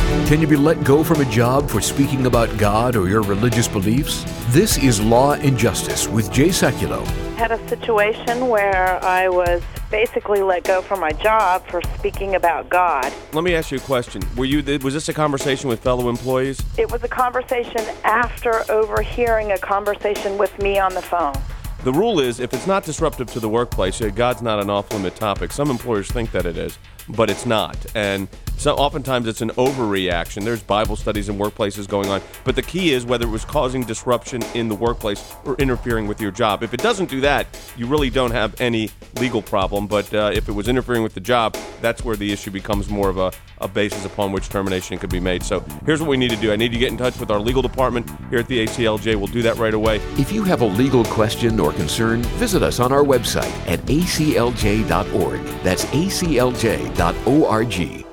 Can you be let go from a job for speaking about God or your religious beliefs? This is Law and Justice with Jay Sekulow. Had a situation where I was basically let go from my job for speaking about God. Let me ask you a question. Was this a conversation with fellow employees? It was a conversation after overhearing a conversation with me on the phone. The rule is, if it's not disruptive to the workplace, God's not an off-limit topic. Some employers think that it is, but it's not. And so oftentimes it's an overreaction. There's Bible studies in workplaces going on. But the key is whether it was causing disruption in the workplace or interfering with your job. If it doesn't do that, you really don't have any legal problem. But if it was interfering with the job, that's where the issue becomes more of a basis upon which termination could be made. So here's what we need to do. I need to get in touch with our legal department here at the ACLJ. We'll do that right away. If you have a legal question or concern, visit us on our website at aclj.org. That's aclj.org.